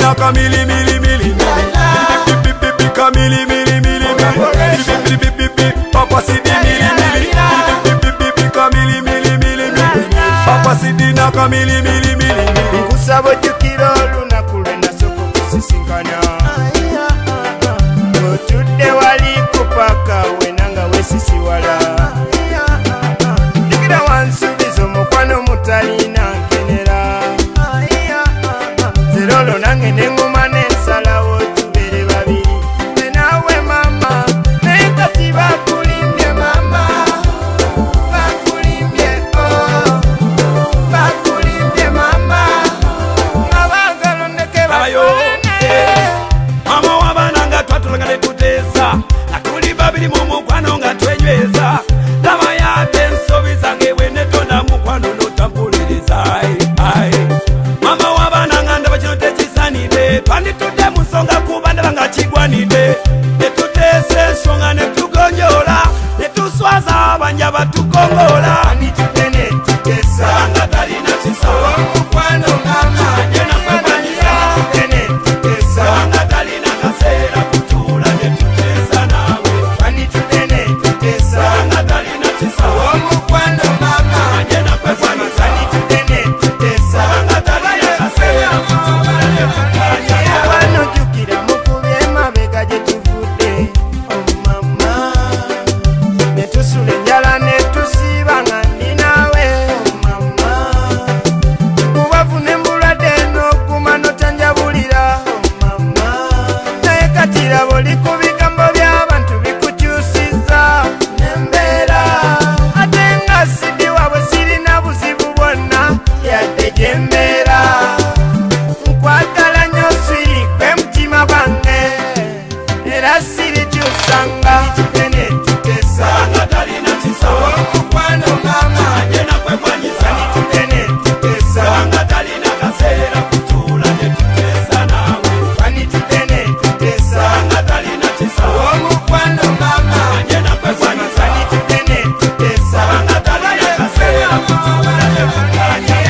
Sidina kamili mili mili kamili mili mili Papa Sidi mili mili kamili mili mili Papa Sidina kamili mili mili Nkusabo jukiro lunaku lwenasoko kusisinkana Otudde wali kupaka wenanga wesisiwala Digira wansubizo mukwano mutalina nkenera Zerolo nange nenguma nensalawo tubere babiri Nenawe mama naye kati bakulimbye mama Bakulimbye oh Bakulimbye mama Abagalo ndeke Mama wabananga twatulanga netutesa Nakuli babiri mumukwano nga twenyweza Dama yate nsobi zange wenetonda mukwano notambuliriza Mama wabananga ndaba kino tekisanide Twanditudde musonga kuba ndaba nga kigwanide Netutesa ensonga netugonjola Netuswaza abanja batukongola Twanditudde netutesa Nga talina kisawa Mukwano mama Ajena kwebaniza Twanditudde netutesa Nga talina kaseera kutula netutesa nawe Twanditudde netutesa Nga talina kisawa Mukwano mama Ajena kwebaniza Twanditudde netutesa Nga talina kaseera kutula netutanya Wano jukira mukubye mabega gye tuvudde Oh mama Netusula enjala netusiiba nga ndi naawe Oh mama Mubavu nembulwadde n'okuma notanjabulira Oh mama Naye kati laba oli ku bigambo by'abantu bikukyusizza n'embeera ate nga Sidi waabwe sirina buzibu bwonna yadde gye mbeera Nkwagala nnyo swiri gwe mutima gwange era sirikyusanga Twanditudde netutesa Nga talina kisawa Mukwano mama Ajena kwebaniza Twanditudde netutesa Nga talina kaseera kutula netutesa nawe Twanditudde netutesa Nga talina kisawa Mukwano mama Ajena kwebaniza Twanditudde netutesa Nga talina kaseera kutula netutanya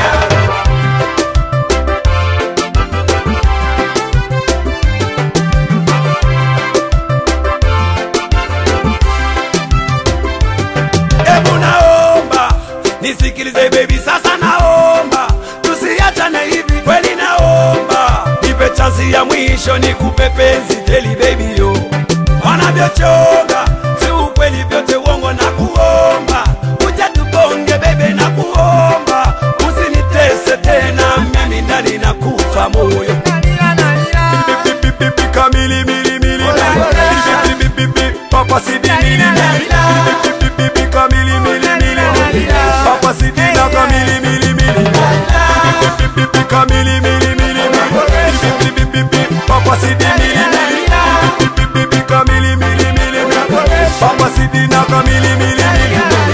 Ebu naomba nisikilize baby, sasa naomba tusiachane hivi kweli, naomba nipe chansi ya mwisho nikupe penzi teli baby yo, wanavyochonga si ukweli vyote uongo, na kuomba uja tubonge bebe, na kuomba usinitese tena mimi ndani na kufa moyo kamili mili mili Papa Sidi mili mili kamili mili mili Papa Sidi na kamili mili mili kamili mili mili Papa Sidi mili mili kamili mili mili Papa Sidi na kamili mili mili